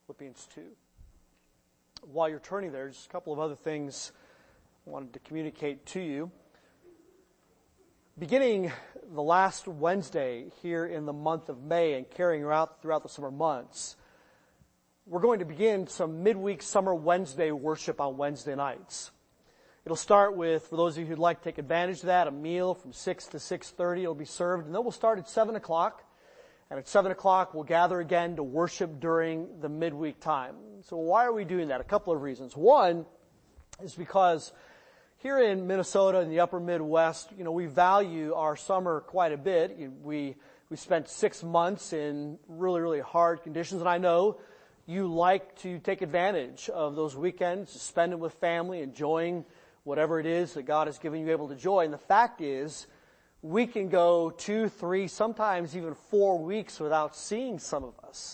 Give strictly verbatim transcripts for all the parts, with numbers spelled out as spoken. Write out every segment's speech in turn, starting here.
Philippians two. While you're turning there, just a couple of other things I wanted to communicate to you. Beginning the last Wednesday here in the month of May and carrying out throughout the summer months, we're going to begin some midweek summer Wednesday worship on Wednesday nights. It'll start with, for those of you who'd like to take advantage of that, a meal from six to six thirty. It'll be served, and then we'll start at seven o'clock. And at seven o'clock, we'll gather again to worship during the midweek time. So why are we doing that? A couple of reasons. One is because here in Minnesota, in the upper Midwest, you know, we value our summer quite a bit. We, we spent six months in really, really hard conditions, and I know you like to take advantage of those weekends, to spend them with family, enjoying whatever it is that God has given you able to enjoy. And the fact is, we can go two, three, sometimes even four weeks without seeing some of us.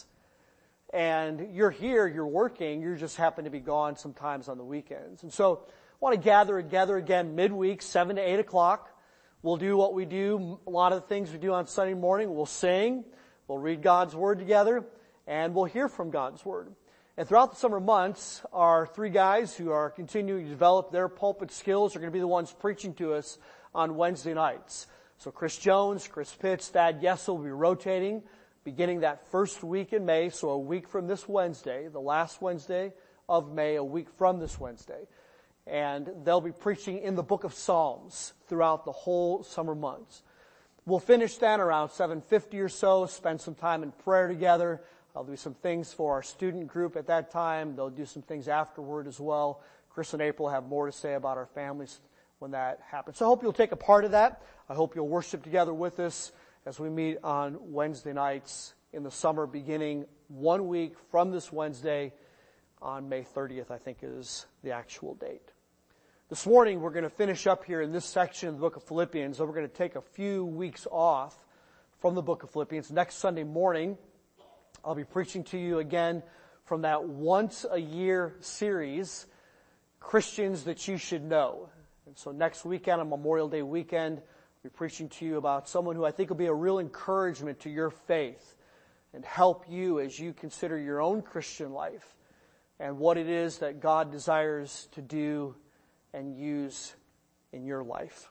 And you're here, you're working, you just happen to be gone sometimes on the weekends. And so I want to gather together again midweek, seven to eight o'clock. We'll do what we do, a lot of the things we do on Sunday morning. We'll sing, we'll read God's Word together, and we'll hear from God's Word. And throughout the summer months, our three guys who are continuing to develop their pulpit skills are going to be the ones preaching to us on Wednesday nights. So Chris Jones, Chris Pitts, Thad Yessel will be rotating beginning that first week in May, so a week from this Wednesday, the last Wednesday of May, a week from this Wednesday. And they'll be preaching in the book of Psalms throughout the whole summer months. We'll finish then around seven fifty or so, spend some time in prayer together. I'll do some things for our student group at that time. They'll do some things afterward as well. Chris and April have more to say about our families when that happens. So I hope you'll take a part of that. I hope you'll worship together with us as we meet on Wednesday nights in the summer, beginning one week from this Wednesday on May thirtieth, I think is the actual date. This morning, we're going to finish up here in this section of the book of Philippians, and we're going to take a few weeks off from the book of Philippians. Next Sunday morning, I'll be preaching to you again from that once-a-year series, Christians That You Should Know. And so next weekend, on Memorial Day weekend, I'll be preaching to you about someone who I think will be a real encouragement to your faith and help you as you consider your own Christian life and what it is that God desires to do and use in your life.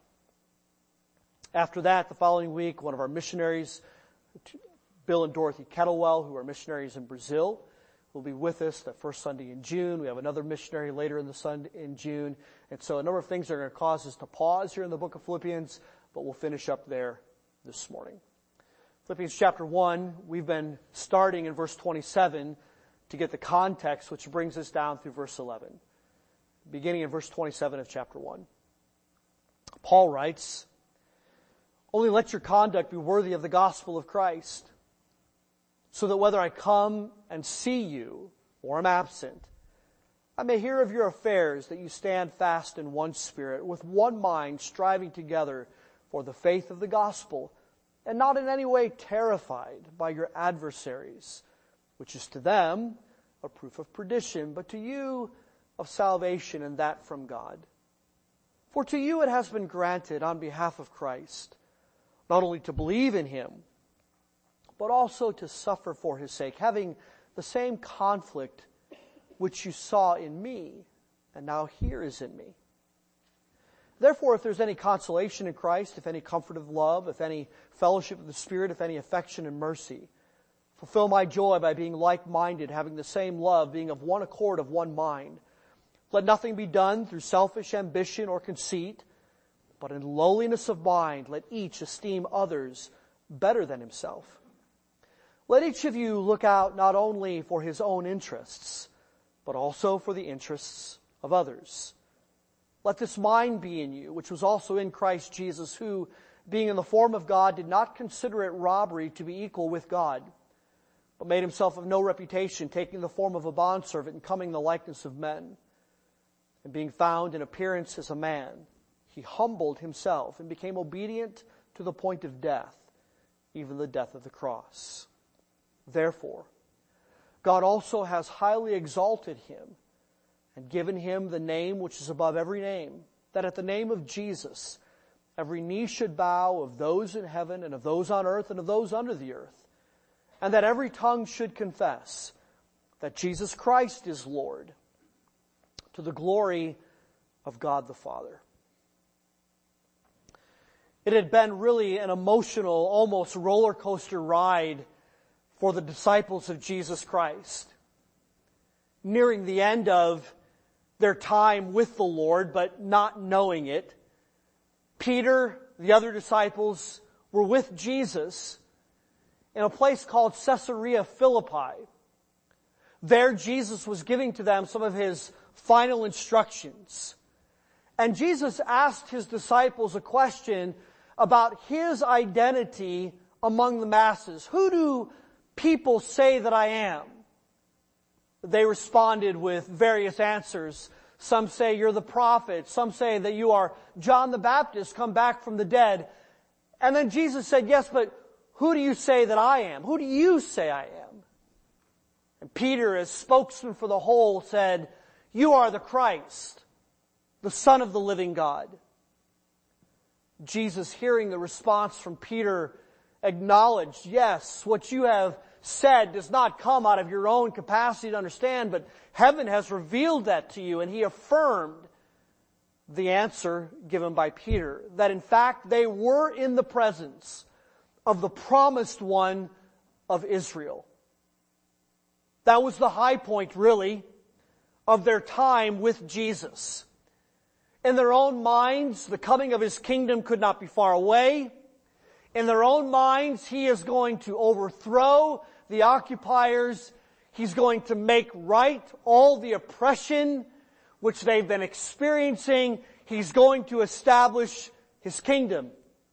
After that, the following week, one of our missionaries, Bill and Dorothy Kettlewell, who are missionaries in Brazil, will be with us that first Sunday in June. We have another missionary later in the Sunday in June. And so a number of things are going to cause us to pause here in the book of Philippians, but we'll finish up there this morning. Philippians chapter one, we've been starting in verse twenty-seven to get the context, which brings us down through verse eleven. Beginning in verse twenty-seven of chapter one. Paul writes, "Only let your conduct be worthy of the gospel of Christ, so that whether I come and see you or am absent, I may hear of your affairs, that you stand fast in one spirit, with one mind, striving together for the faith of the gospel, and not in any way terrified by your adversaries, which is to them a proof of perdition, but to you of salvation, and that from God. For to you it has been granted on behalf of Christ, not only to believe in him, but also to suffer for his sake, having the same conflict which you saw in me, and now here is in me. Therefore, if there's any consolation in Christ, if any comfort of love, if any fellowship of the Spirit, if any affection and mercy, fulfill my joy by being like-minded, having the same love, being of one accord, of one mind. Let nothing be done through selfish ambition or conceit, but in lowliness of mind, let each esteem others better than himself. Let each of you look out not only for his own interests, but also for the interests of others. Let this mind be in you, which was also in Christ Jesus, who, being in the form of God, did not consider it robbery to be equal with God, but made himself of no reputation, taking the form of a bondservant and coming in the likeness of men. And being found in appearance as a man, he humbled himself and became obedient to the point of death, even the death of the cross. Therefore, God also has highly exalted him and given him the name which is above every name, that at the name of Jesus every knee should bow, of those in heaven and of those on earth and of those under the earth, and that every tongue should confess that Jesus Christ is Lord, to the glory of God the Father. It had been really an emotional, almost roller coaster ride for the disciples of Jesus Christ. Nearing the end of their time with the Lord, but not knowing it, Peter, the other disciples, were with Jesus in a place called Caesarea Philippi. There Jesus was giving to them some of his final instructions. And Jesus asked his disciples a question about his identity among the masses. Who do people say that I am? They responded with various answers. Some say you're the prophet. Some say that you are John the Baptist come back from the dead. And then Jesus said, yes, but who do you say that I am? Who do you say I am? And Peter, as spokesman for the whole, said, you are the Christ, the Son of the living God. Jesus, hearing the response from Peter, acknowledged, yes, what you have said does not come out of your own capacity to understand, but heaven has revealed that to you. And he affirmed the answer given by Peter, that in fact they were in the presence of the promised one of Israel. That was the high point, really, of their time with Jesus. In their own minds, the coming of his kingdom could not be far away. In their own minds, he is going to overthrow the occupiers. He's going to make right all the oppression which they've been experiencing. He's going to establish his kingdom.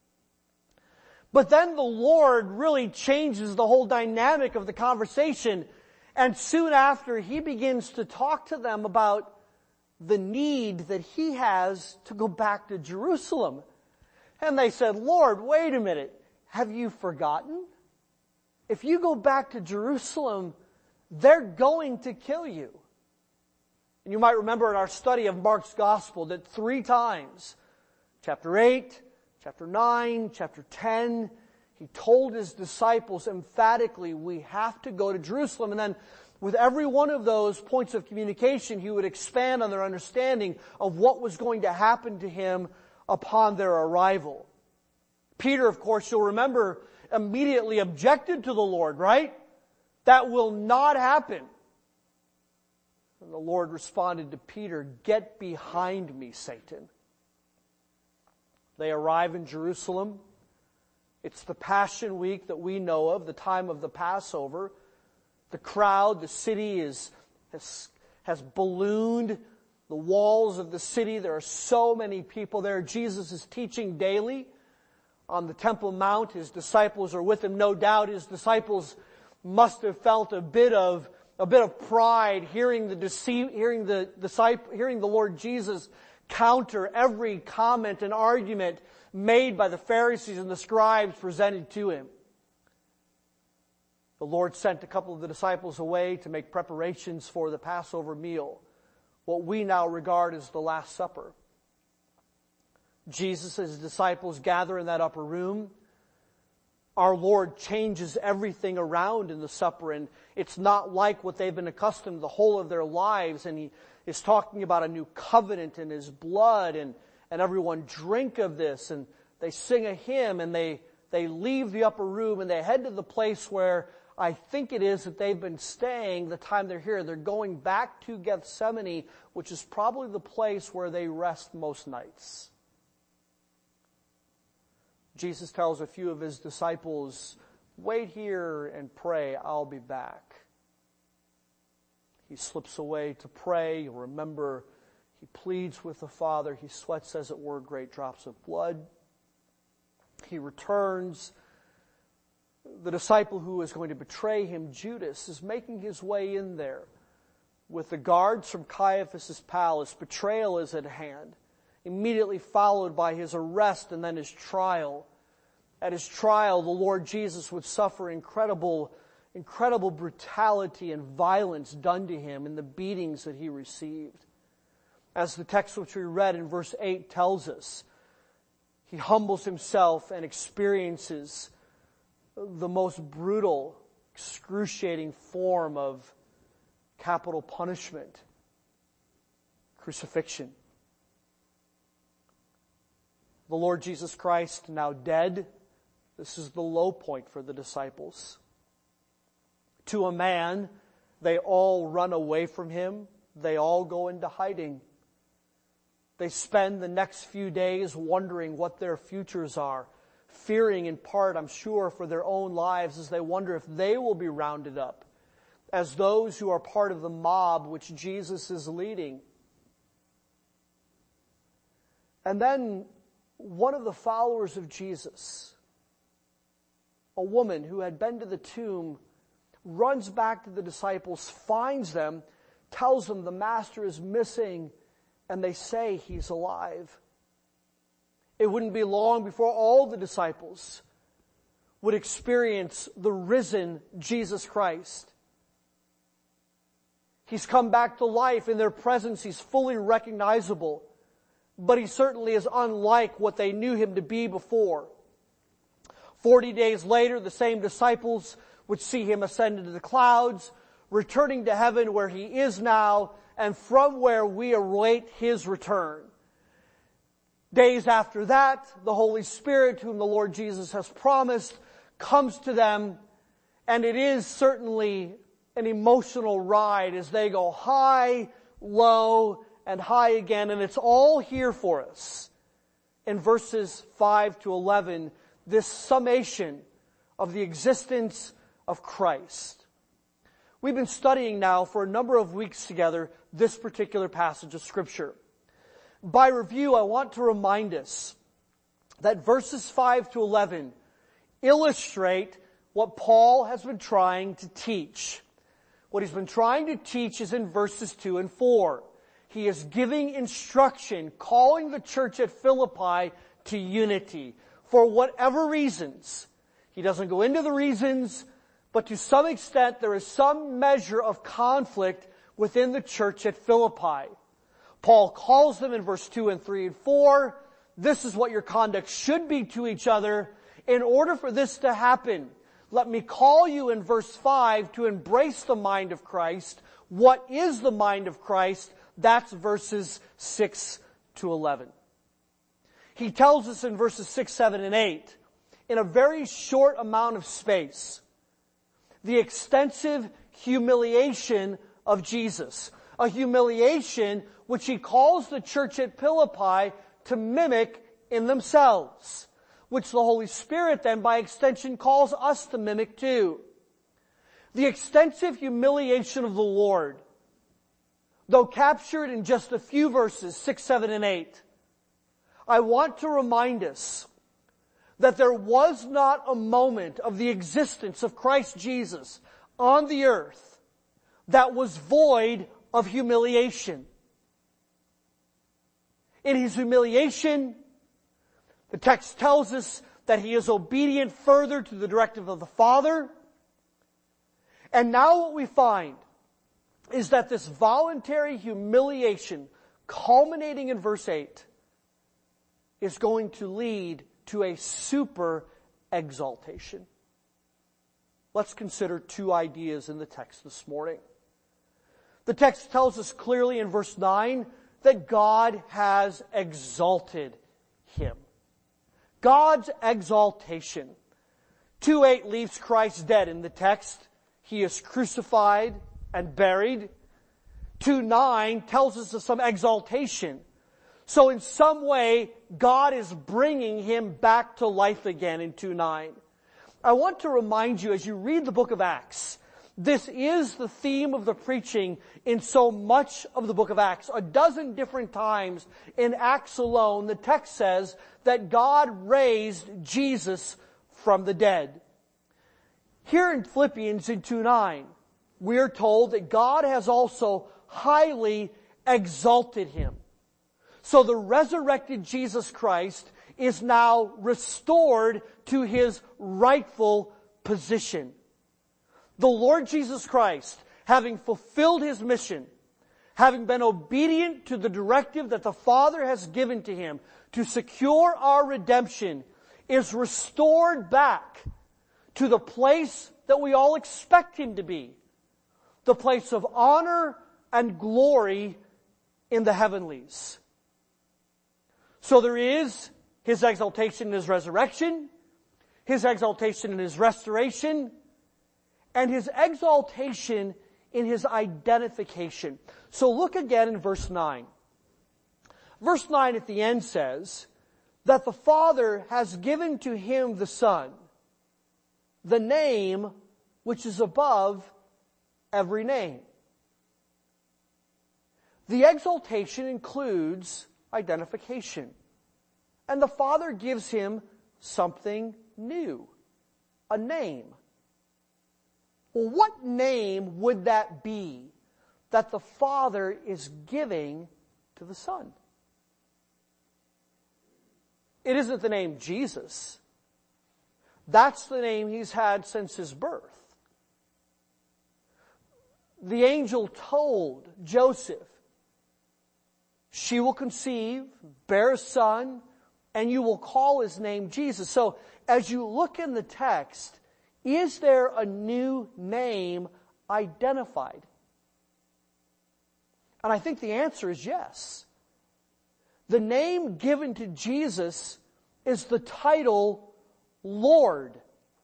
But then the Lord really changes the whole dynamic of the conversation. And soon after, he begins to talk to them about the need that he has to go back to Jerusalem. And they said, Lord, wait a minute. Have you forgotten? If you go back to Jerusalem, they're going to kill you. And you might remember in our study of Mark's Gospel that three times, chapter eight, chapter nine, chapter ten, he told his disciples emphatically, we have to go to Jerusalem. And then with every one of those points of communication, he would expand on their understanding of what was going to happen to him upon their arrival. Peter, of course, you'll remember, immediately objected to the Lord, right? That will not happen. And the Lord responded to Peter, get behind me, Satan. They arrive in Jerusalem. It's the Passion Week that we know of, the time of the Passover. The crowd, the city is, has, has ballooned. The walls of the city, there are so many people there. Jesus is teaching daily on the Temple Mount. His disciples are with him. No doubt his disciples must have felt a bit of a bit of pride hearing the deceive, hearing the disciple, hearing the Lord Jesus counter every comment and argument made by the Pharisees and the scribes presented to him. The Lord sent a couple of the disciples away to make preparations for the Passover meal, what we now regard as the Last Supper. Jesus and his disciples gather in that upper room. Our Lord changes everything around in the supper, and it's not like what they've been accustomed to the whole of their lives, and he is talking about a new covenant in his blood, and, and everyone drink of this, and they sing a hymn, and they, they leave the upper room, and they head to the place where I think it is that they've been staying the time they're here. They're going back to Gethsemane, which is probably the place where they rest most nights. Jesus tells a few of his disciples, wait here and pray, I'll be back. He slips away to pray. You'll remember he pleads with the Father. He sweats, as it were, great drops of blood. He returns. The disciple who is going to betray him, Judas, is making his way in there with the guards from Caiaphas' palace. Betrayal is at hand, immediately followed by his arrest and then his trial. At his trial, the Lord Jesus would suffer incredible, incredible brutality and violence done to him in the beatings that he received. As the text which we read in verse eight tells us, he humbles himself and experiences the most brutal, excruciating form of, capital punishment, crucifixion. The Lord Jesus Christ now dead. This is the low point for the disciples. To a man, they all run away from him. They all go into hiding. They spend the next few days wondering what their futures are, fearing in part, I'm sure, for their own lives as they wonder if they will be rounded up as those who are part of the mob which Jesus is leading. And then one of the followers of Jesus, a woman who had been to the tomb, runs back to the disciples, finds them, tells them the master is missing, and they say he's alive. It wouldn't be long before all the disciples would experience the risen Jesus Christ. He's come back to life. In their presence, he's fully recognizable, but he certainly is unlike what they knew him to be before. Forty days later, the same disciples would see him ascend into the clouds, returning to heaven where he is now, and from where we await his return. Days after that, the Holy Spirit, whom the Lord Jesus has promised, comes to them, and it is certainly an emotional ride as they go high, low, and high again, and it's all here for us. In verses five to eleven, this summation of the existence of Christ. We've been studying now for a number of weeks together this particular passage of Scripture. By review, I want to remind us that verses five to eleven illustrate what Paul has been trying to teach. What he's been trying to teach is in verses two and four. He is giving instruction, calling the church at Philippi to unity for whatever reasons. He doesn't go into the reasons, but to some extent there is some measure of conflict within the church at Philippi. Paul calls them in verse two and three and four, this is what your conduct should be to each other. In order for this to happen, let me call you in verse five to embrace the mind of Christ. What is the mind of Christ? That's verses six to eleven. He tells us in verses six, seven, and eight, in a very short amount of space, the extensive humiliation of Jesus. A humiliation which he calls the church at Philippi to mimic in themselves, which the Holy Spirit then by extension calls us to mimic too. The extensive humiliation of the Lord, though captured in just a few verses, six, seven, and eight, I want to remind us that there was not a moment of the existence of Christ Jesus on the earth that was void of humiliation. In his humiliation, the text tells us that he is obedient further to the directive of the Father. And now what we find is that this voluntary humiliation, culminating in verse eight, is going to lead to a super exaltation. Let's consider two ideas in the text this morning. The text tells us clearly in verse nine that God has exalted him. God's exaltation. two eight leaves Christ dead in the text. He is crucified and buried. two nine tells us of some exaltation. So in some way, God is bringing him back to life again in two nine. I want to remind you as you read the book of Acts, this is the theme of the preaching in so much of the book of Acts. A dozen different times in Acts alone, the text says that God raised Jesus from the dead. Here in Philippians in two nine, we are told that God has also highly exalted him. So the resurrected Jesus Christ is now restored to his rightful position. The Lord Jesus Christ, having fulfilled his mission, having been obedient to the directive that the Father has given to him to secure our redemption, is restored back to the place that we all expect him to be. the place of honor and glory in the heavenlies. So there is His exaltation in His resurrection, His exaltation in His restoration, and His exaltation in His identification. So look again in verse nine. Verse nine at the end says that the Father has given to Him, the Son, the name which is above every name. The exaltation includes identification. And the Father gives Him something new, a name. Well, what name would that be that the Father is giving to the Son? It isn't the name Jesus. That's the name He's had since His birth. The angel told Joseph, she will conceive, bear a son, and you will call His name Jesus. So as you look in the text, is there a new name identified? And I think the answer is yes. The name given to Jesus is the title Lord.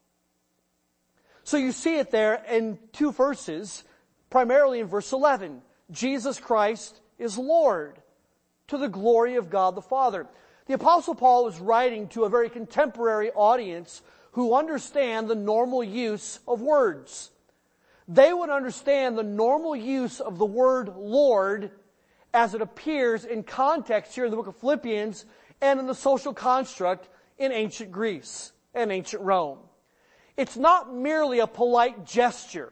So you see it there in two verses, primarily in verse eleven. Jesus Christ is Lord, to the glory of God the Father. The Apostle Paul is writing to a very contemporary audience who understand the normal use of words. They would understand the normal use of the word Lord as it appears in context here in the book of Philippians and in the social construct in ancient Greece and ancient Rome. It's not merely a polite gesture.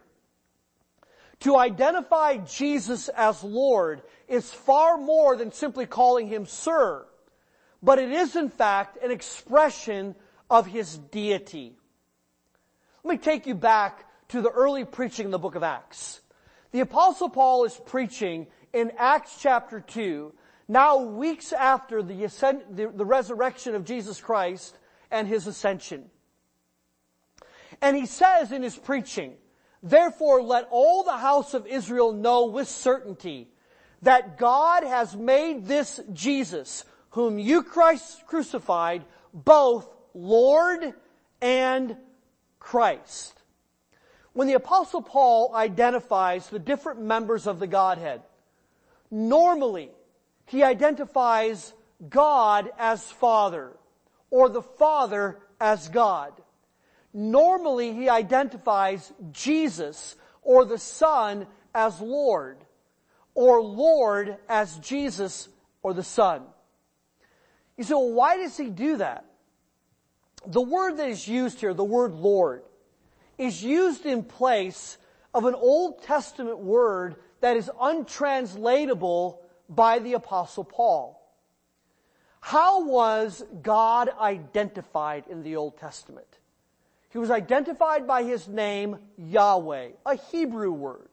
To identify Jesus as Lord is far more than simply calling Him Sir, but it is in fact an expression of His deity. Let me take you back to the early preaching in the book of Acts. The Apostle Paul is preaching in Acts chapter two, now weeks after the, ascent, the, the resurrection of Jesus Christ and His ascension. And he says in his preaching, therefore let all the house of Israel know with certainty that God has made this Jesus, whom you Christ crucified, both Lord and Christ. When the Apostle Paul identifies the different members of the Godhead, normally he identifies God as Father, or the Father as God. Normally he identifies Jesus, or the Son, as Lord, or Lord as Jesus, or the Son. You say, well, why does he do that? The word that is used here, the word Lord, is used in place of an Old Testament word that is untranslatable by the Apostle Paul. How was God identified in the Old Testament? He was identified by His name, Yahweh, a Hebrew word.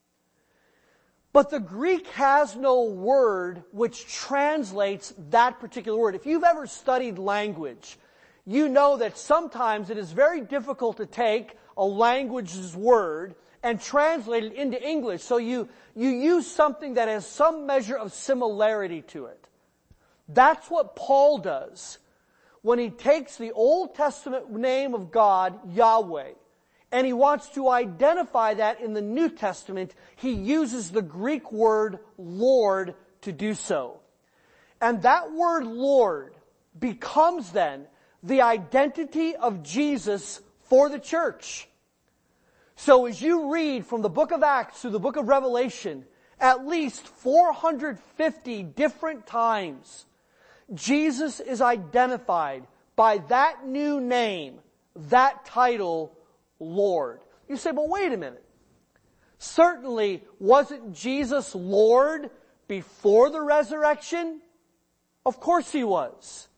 But the Greek has no word which translates that particular word. If you've ever studied language, you know that sometimes it is very difficult to take a language's word and translate it into English. So you, you use something that has some measure of similarity to it. That's what Paul does when he takes the Old Testament name of God, Yahweh, and he wants to identify that in the New Testament. He uses the Greek word Lord to do so. And that word Lord becomes then the identity of Jesus for the church. So as you read from the book of Acts to the book of Revelation, at least four hundred fifty different times, Jesus is identified by that new name, that title, Lord. You say, but wait a minute. Certainly, wasn't Jesus Lord before the resurrection? Of course He was.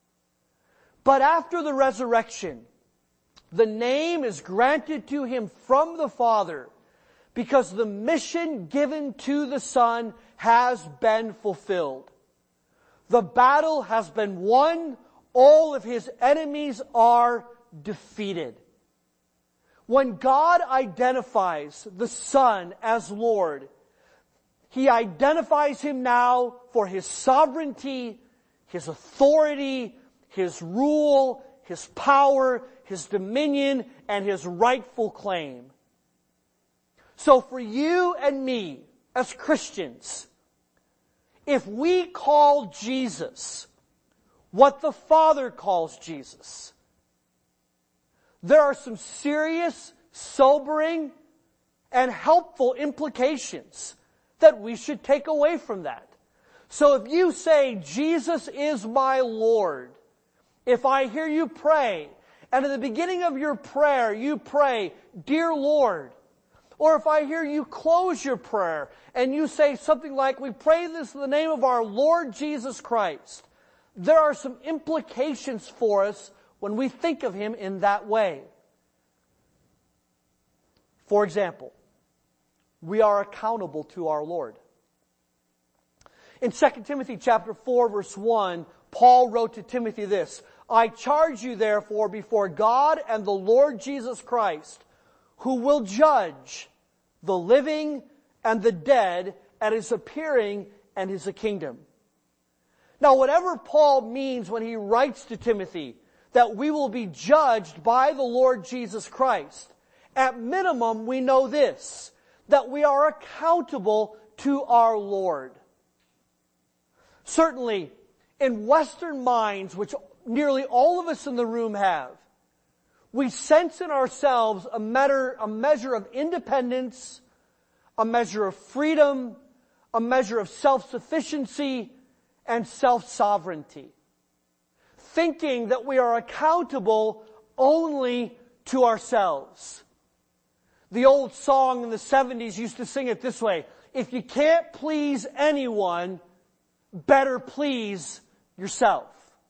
But after the resurrection, the name is granted to Him from the Father because the mission given to the Son has been fulfilled. The battle has been won. All of His enemies are defeated. When God identifies the Son as Lord, He identifies Him now for His sovereignty, His authority, His rule, His power, His dominion, and His rightful claim. So for you and me, as Christians, if we call Jesus what the Father calls Jesus, there are some serious, sobering, and helpful implications that we should take away from that. So if you say, Jesus is my Lord, if I hear you pray, and at the beginning of your prayer you pray, Dear Lord, or if I hear you close your prayer and you say something like, we pray this in the name of our Lord Jesus Christ, there are some implications for us when we think of Him in that way. For example, we are accountable to our Lord. In Second Timothy chapter four, verse one, Paul wrote to Timothy this, I charge you therefore before God and the Lord Jesus Christ, who will judge the living and the dead at His appearing and His kingdom. Now, whatever Paul means when he writes to Timothy that we will be judged by the Lord Jesus Christ, at minimum we know this, that we are accountable to our Lord. Certainly, in Western minds, which nearly all of us in the room have, we sense in ourselves a measure, a measure of independence, a measure of freedom, a measure of self-sufficiency, and self-sovereignty. Thinking that we are accountable only to ourselves. The old song in the seventies used to sing it this way, if you can't please anyone, better please yourself.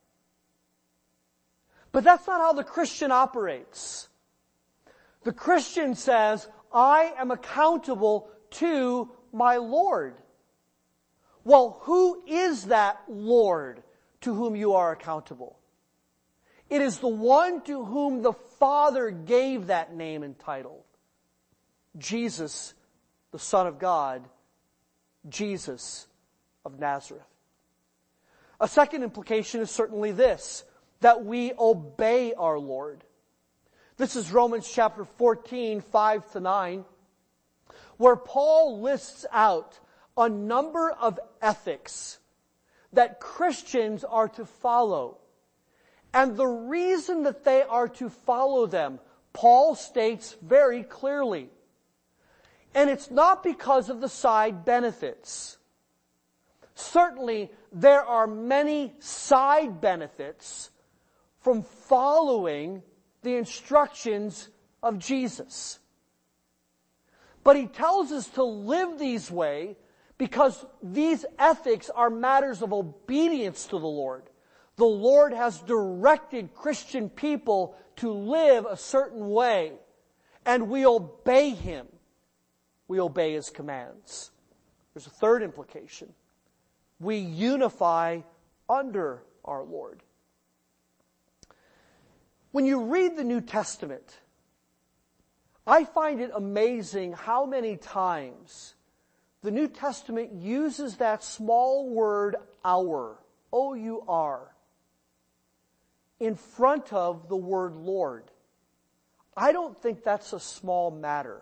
But that's not how the Christian operates. The Christian says, I am accountable to my Lord. Well, who is that Lord to whom you are accountable? It is the one to whom the Father gave that name and title. Jesus, the Son of God, Jesus of Nazareth. A second implication is certainly this, that we obey our Lord. This is Romans chapter fourteen, five to nine, where Paul lists out a number of ethics that Christians are to follow. And the reason that they are to follow them, Paul states very clearly. And it's not because of the side benefits. Certainly, there are many side benefits from following the instructions of Jesus. But he tells us to live these way because these ethics are matters of obedience to the Lord. The Lord has directed Christian people to live a certain way, and we obey Him. We obey His commands. There's a third implication. We unify under our Lord. When you read the New Testament, I find it amazing how many times the New Testament uses that small word, our, O U R, in front of the word Lord. I don't think that's a small matter.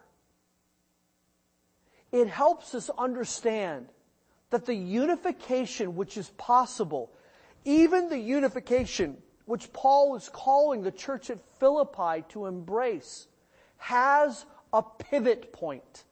It helps us understand that the unification which is possible, even the unification which Paul is calling the church at Philippi to embrace, has a pivot point.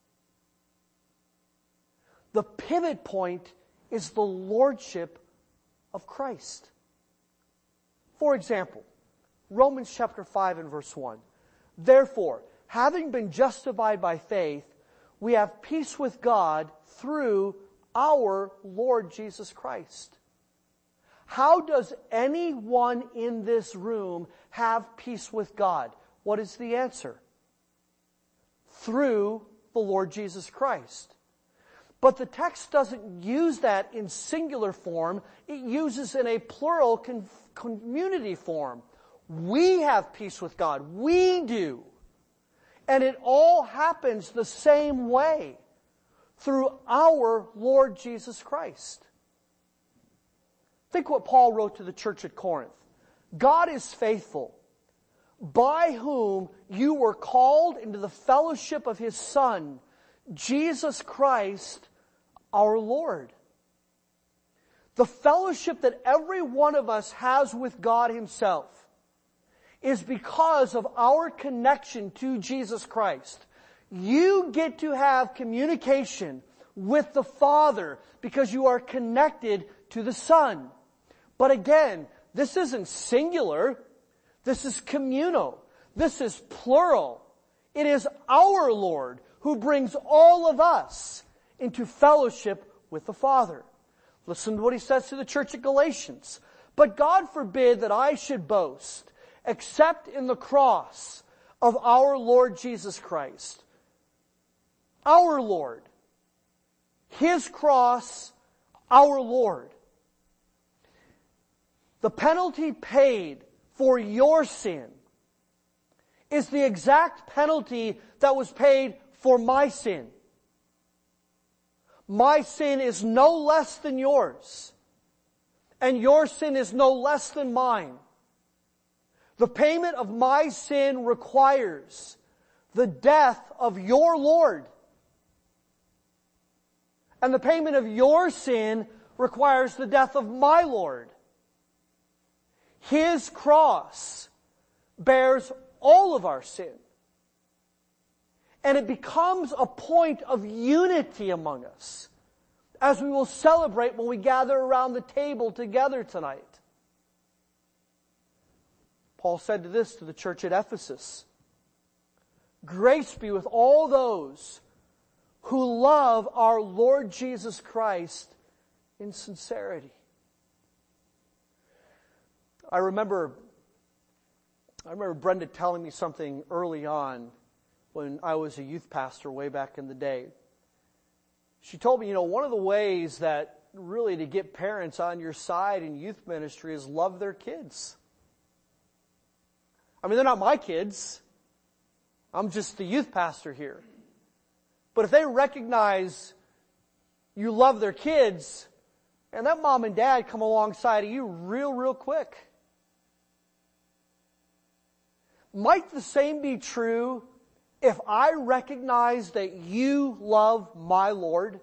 The pivot point is the lordship of Christ. For example, Romans chapter five and verse one. Therefore, having been justified by faith, we have peace with God through our Lord Jesus Christ. How does anyone in this room have peace with God? What is the answer? Through the Lord Jesus Christ. But the text doesn't use that in singular form. It uses in a plural con- community form. We have peace with God. We do. And it all happens the same way, through our Lord Jesus Christ. Think what Paul wrote to the church at Corinth. God is faithful, by whom you were called into the fellowship of His Son, Jesus Christ, our Lord. The fellowship that every one of us has with God Himself is because of our connection to Jesus Christ. You get to have communication with the Father because you are connected to the Son. But again, this isn't singular. This is communal. This is plural. It is our Lord who brings all of us into fellowship with the Father. Listen to what he says to the church at Galatians. But God forbid that I should boast, except in the cross of our Lord Jesus Christ. Our Lord. His cross, our Lord. The penalty paid for your sin is the exact penalty that was paid for my sin. My sin is no less than yours, and your sin is no less than mine. The payment of my sin requires the death of your Lord. And the payment of your sin requires the death of my Lord. His cross bears all of our sin. And it becomes a point of unity among us, as we will celebrate when we gather around the table together tonight. Paul said to this to the church at Ephesus, grace be with all those who love our Lord Jesus Christ in sincerity. I remember, I remember Brenda telling me something early on when I was a youth pastor way back in the day. She told me, you know, one of the ways that really to get parents on your side in youth ministry is love their kids. I mean, they're not my kids. I'm just the youth pastor here. But if they recognize you love their kids, and that mom and dad come alongside of you real, real quick. Might the same be true if I recognize that you love my Lord?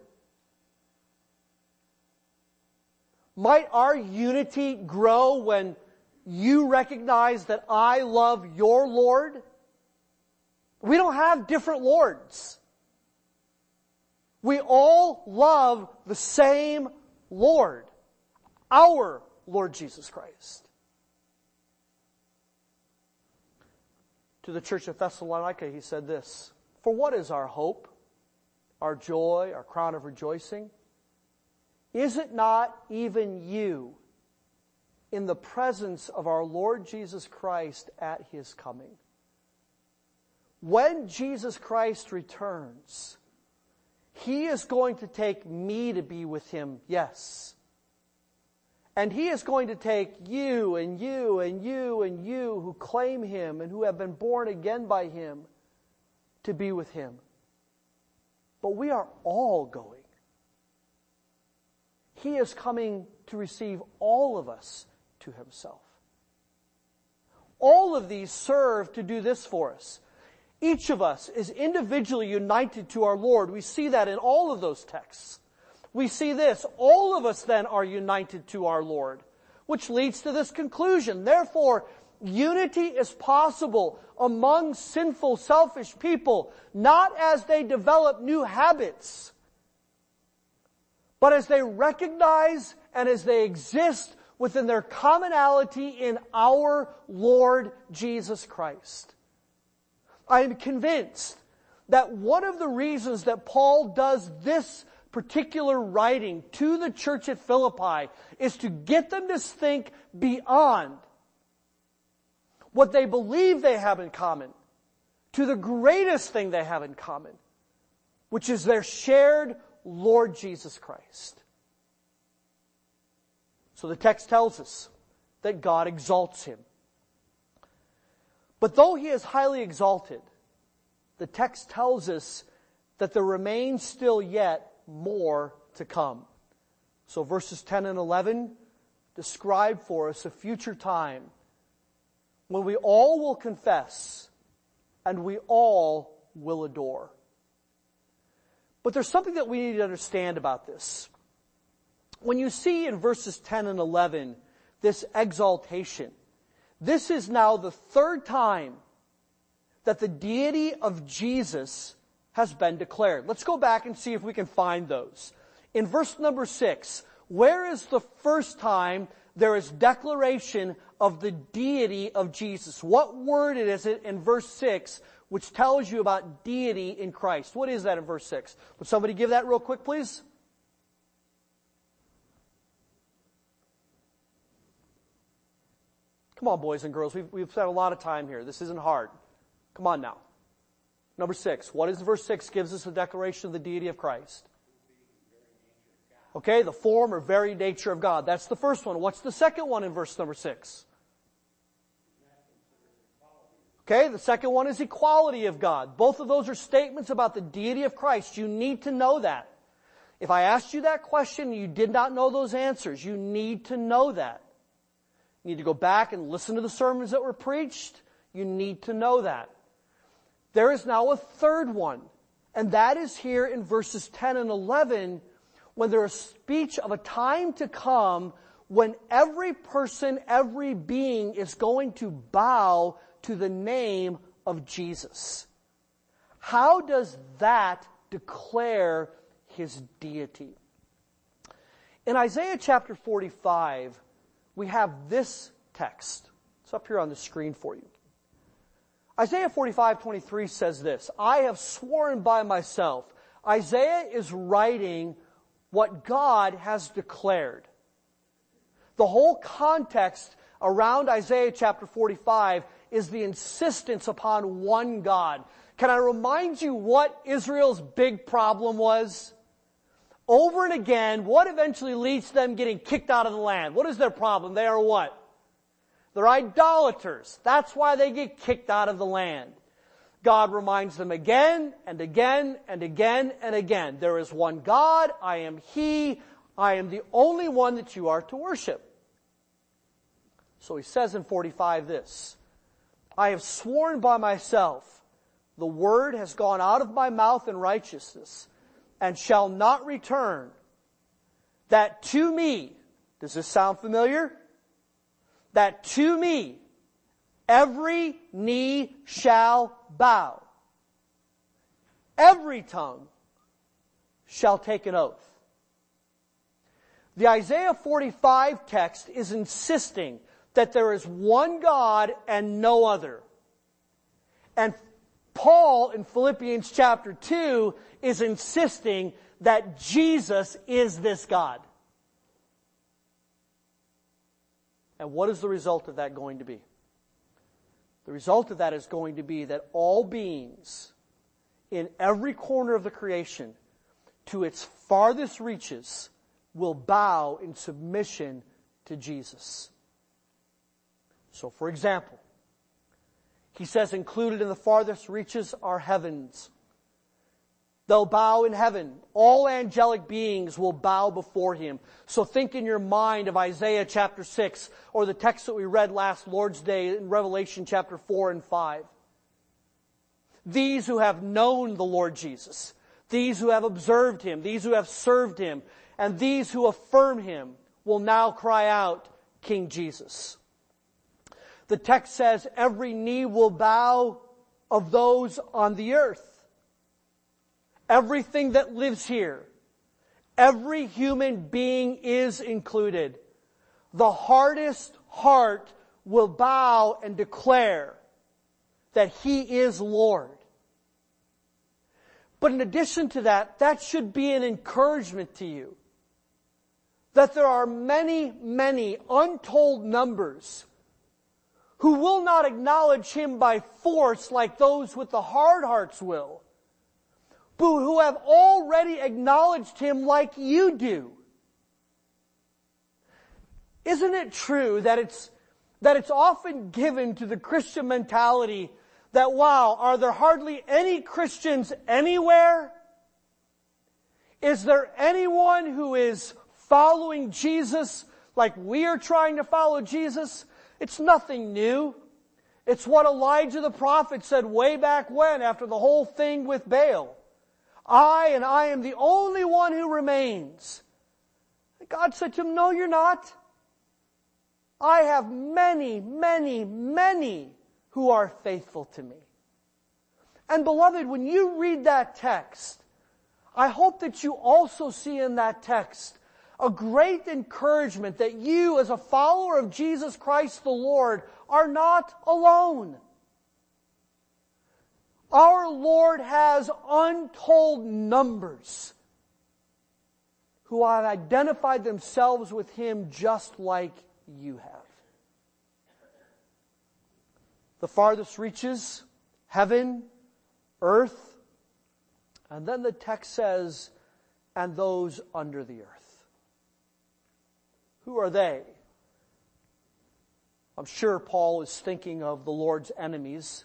Might our unity grow when you recognize that I love your Lord? We don't have different lords. We all love the same Lord, our Lord Jesus Christ. To the church of Thessalonica, he said this, for what is our hope, our joy, our crown of rejoicing? Is it not even you in the presence of our Lord Jesus Christ at His coming? When Jesus Christ returns, He is going to take me to be with Him, yes. And He is going to take you and you and you and you who claim Him and who have been born again by Him to be with Him. But we are all going. He is coming to receive all of us to Himself. All of these serve to do this for us. Each of us is individually united to our Lord. We see that in all of those texts. We see this, all of us then are united to our Lord, which leads to this conclusion. Therefore, unity is possible among sinful, selfish people, not as they develop new habits, but as they recognize and as they exist within their commonality in our Lord Jesus Christ. I am convinced that one of the reasons that Paul does this particular writing to the church at Philippi is to get them to think beyond what they believe they have in common to the greatest thing they have in common, which is their shared Lord Jesus Christ. So the text tells us that God exalts Him. But though He is highly exalted, the text tells us that there remains still yet more to come. So verses ten and eleven describe for us a future time when we all will confess and we all will adore. But there's something that we need to understand about this. When you see in verses ten and eleven this exaltation, this is now the third time that the deity of Jesus has been declared. Let's go back and see if we can find those. In verse number six, where is the first time there is declaration of the deity of Jesus? What word is it in verse six which tells you about deity in Christ? What is that in verse six? Would somebody give that real quick, please? Come on, boys and girls. We've, we've spent a lot of time here. This isn't hard. Come on now. Number six. What is verse six gives us a declaration of the deity of Christ? Okay, the form or very nature of God. That's the first one. What's the second one in verse number six? Okay, the second one is equality of God. Both of those are statements about the deity of Christ. You need to know that. If I asked you that question and you did not know those answers, you need to know that. You need to go back and listen to the sermons that were preached. You need to know that. There is now a third one, and that is here in verses ten and eleven, when there is speech of a time to come when every person, every being is going to bow to the name of Jesus. How does that declare his deity? In Isaiah chapter forty-five, we have this text. It's up here on the screen for you. Isaiah forty-five twenty-three says this, I have sworn by myself. Isaiah is writing what God has declared. The whole context around Isaiah chapter forty-five is the insistence upon one God. Can I remind you what Israel's big problem was? Over and again, what eventually leads to them getting kicked out of the land? What is their problem? They are what? They're idolaters. That's why they get kicked out of the land. God reminds them again and again and again and again. There is one God. I am He. I am the only one that you are to worship. So he says in forty-five this, I have sworn by myself, the word has gone out of my mouth in righteousness, and shall not return, that to me, does this sound familiar? That to me, every knee shall bow. Every tongue shall take an oath. The Isaiah forty-five text is insisting that there is one God and no other. And Paul in Philippians chapter two is insisting that Jesus is this God. And what is the result of that going to be? The result of that is going to be that all beings in every corner of the creation to its farthest reaches will bow in submission to Jesus. So, for example, he says included in the farthest reaches are heavens. They'll bow in heaven. All angelic beings will bow before him. So think in your mind of Isaiah chapter six or the text that we read last Lord's Day in Revelation chapter four and five. These who have known the Lord Jesus, these who have observed him, these who have served him, and these who affirm him will now cry out, King Jesus. The text says every knee will bow of those on the earth. Everything that lives here, every human being is included. The hardest heart will bow and declare that he is Lord. But in addition to that, that should be an encouragement to you that there are many, many untold numbers who will not acknowledge him by force like those with the hard hearts will, but who have already acknowledged him like you do. Isn't it true that it's, that it's often given to the Christian mentality that, wow, are there hardly any Christians anywhere? Is there anyone who is following Jesus like we are trying to follow Jesus? It's nothing new. It's what Elijah the prophet said way back when, after the whole thing with Baal. I and I am the only one who remains. God said to him, no, you're not. I have many, many, many who are faithful to me. And beloved, when you read that text, I hope that you also see in that text a great encouragement that you, as a follower of Jesus Christ the Lord, are not alone. Our Lord has untold numbers who have identified themselves with Him just like you have. The farthest reaches, heaven, earth, and then the text says, and those under the earth. Who are they? I'm sure Paul is thinking of the Lord's enemies.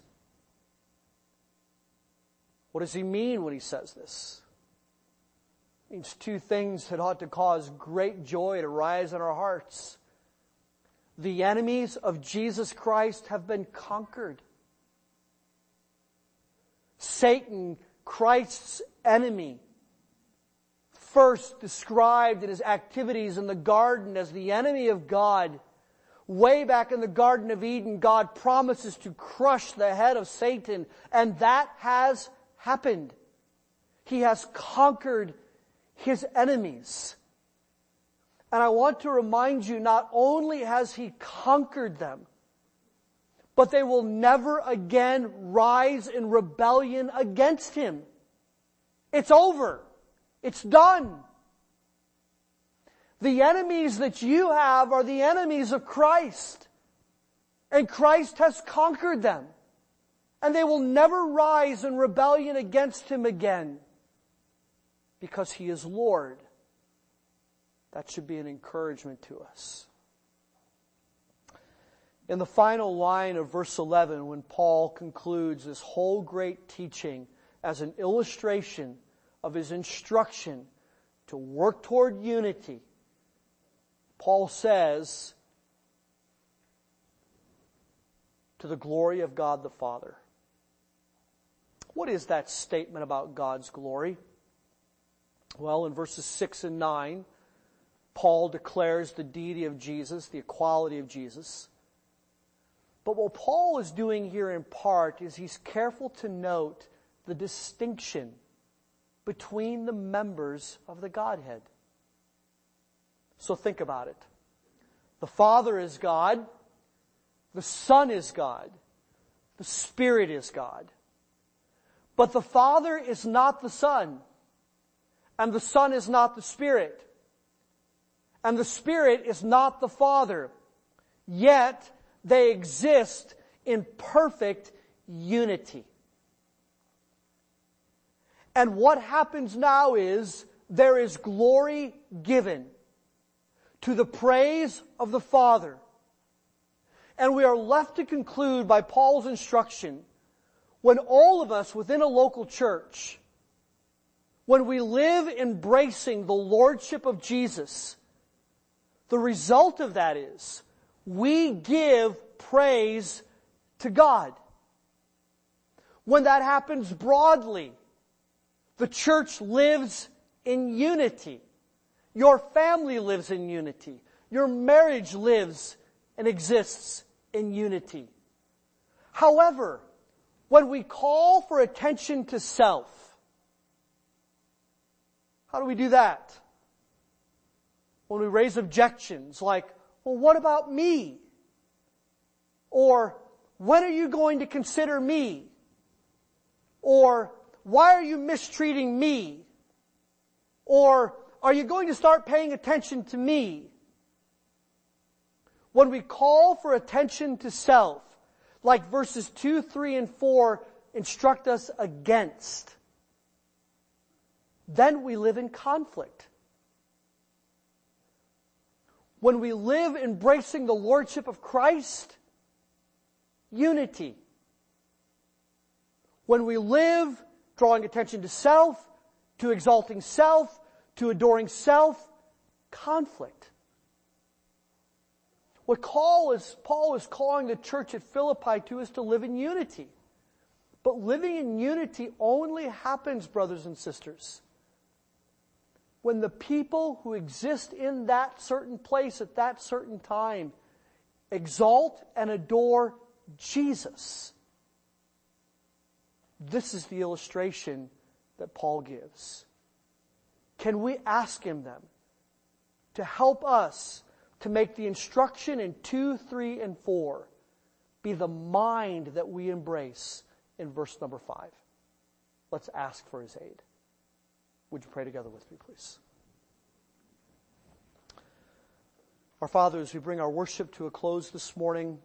What does he mean when he says this? It means two things that ought to cause great joy to rise in our hearts. The enemies of Jesus Christ have been conquered. Satan, Christ's enemy, first described in his activities in the garden as the enemy of God. Way back in the Garden of Eden, God promises to crush the head of Satan, and that has happened. He has conquered his enemies. And I want to remind you, not only has he conquered them, but they will never again rise in rebellion against him. It's over. It's done. The enemies that you have are the enemies of Christ. And Christ has conquered them. And they will never rise in rebellion against him again. Because he is Lord. That should be an encouragement to us. In the final line of verse eleven, when Paul concludes this whole great teaching as an illustration of his instruction to work toward unity, Paul says, to the glory of God the Father. What is that statement about God's glory? Well, in verses six and nine, Paul declares the deity of Jesus, the equality of Jesus. But what Paul is doing here in part is he's careful to note the distinction between the members of the Godhead. So think about it. The Father is God. The Son is God. The Spirit is God. But the Father is not the Son. And the Son is not the Spirit. And the Spirit is not the Father. Yet they exist in perfect unity. And what happens now is there is glory given to the praise of the Father. And we are left to conclude by Paul's instruction, when all of us within a local church, when we live embracing the Lordship of Jesus, the result of that is we give praise to God. When that happens broadly, the church lives in unity. Your family lives in unity. Your marriage lives and exists in unity. However, when we call for attention to self, how do we do that? When we raise objections like, well, what about me? Or, when are you going to consider me? Or, why are you mistreating me? Or, are you going to start paying attention to me? When we call for attention to self, like verses two, three, and four instruct us against, then we live in conflict. When we live embracing the Lordship of Christ, unity. When we live drawing attention to self, to exalting self, to adoring self, conflict. What Paul is, Paul is calling the church at Philippi to is to live in unity. But living in unity only happens, brothers and sisters, when the people who exist in that certain place at that certain time exalt and adore Jesus. This is the illustration that Paul gives. Can we ask him then to help us to make the instruction in two, three, and four be the mind that we embrace in verse number five? Let's ask for his aid. Would you pray together with me, please? Our Father, as we bring our worship to a close this morning,